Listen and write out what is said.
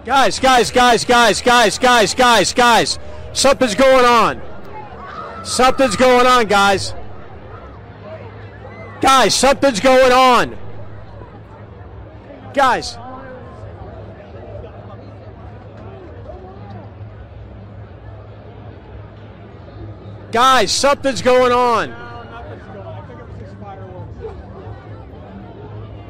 Guys. Something's going on. Something's going on, guys. Guys, something's going on. Guys. Guys, something's going on.